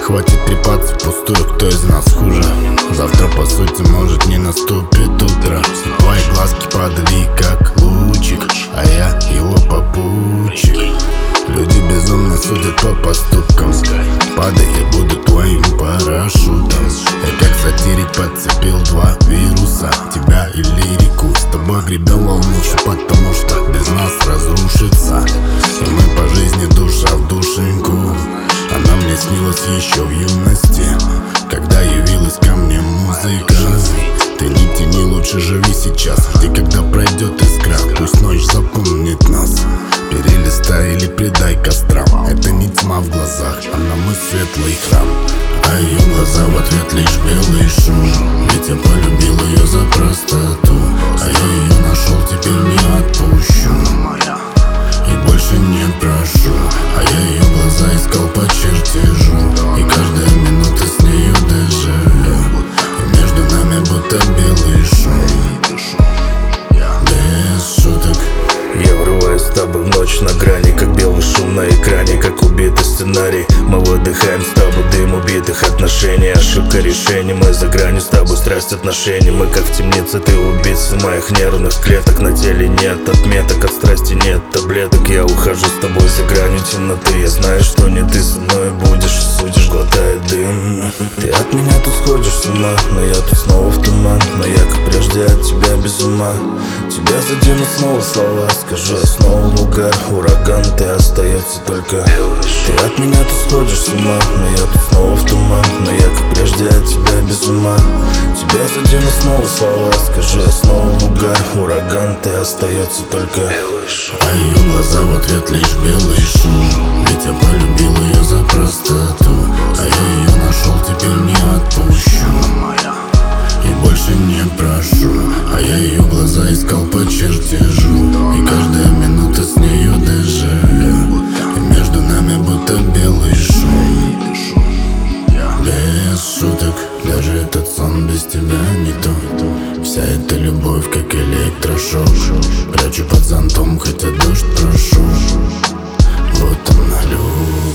хватит трепаться впустую, кто из нас хуже. Завтра по сути может не наступит утро. Твои глазки падали как лучик, а я его попутчик. Люди безумно судят по поступкам. Падай, я буду твоим парашютом. Я как сатирик подцепил два вируса, тебя и лирику. С тобой гребем волнуше, потому что без нас разрушится. И мы по жизни душа в душеньку. Она мне снилась еще в юности, когда явилась ко мне музыка. Ты не тяни, лучше живи сейчас, где когда пройдет искра. Пусть ночь запомнит нас, перелистай или предай кострам. Это не тьма в глазах, она мой светлый храм. А ее глаза в ответ лишь белый шум. Ведь я полюбил ее за простоту, а я ее нашел, теперь не отпущу и больше не прошу. А я ее глаза искал по чертежу, и каждая минута с нею дежавю. И между нами будто белый шум. Без шуток. Я врываюсь с тобой в ночь на грани, как белый шум на экране, как убитый сценарий. Мы выдыхаем с тобой дым убитых отношений. Ошибка решений, мы за гранью с тобой страсть отношений. Мы как в темнице, ты убийца моих нервных клеток. На теле нет отметок, от страсти нет таблеток. Я ухожу с тобой за гранью темноты. Я знаю, что не ты со мной будешь, судишь, глотая дым. Ты от меня тут сходишь с ума, но я тут снова в туман. Но я как прежде от тебя без ума. Тебя задену снова слова, скажу я снова в угар. Ураган, ты остается только. Ты от меня тут сходишь с ума, но я тут снова в туман. Но я как прежде от тебя без ума. Тебя задену снова слова, скажу я снова в угар. Ураган, ты остается только. А ее глаза в ответ лишь белый шум. Ведь я полюбил ее за простоту, а я ее нашел, теперь не отпущу и больше не прошу. А я ее глаза искал по чертежу, и каждая минута с нею дежавю. И между нами будто белый шум. Без шуток, даже этот сон без тебя не то. Вся эта любовь как электрошок. Прячу под зонтом, хотя дождь прошу. Вот она, любовь.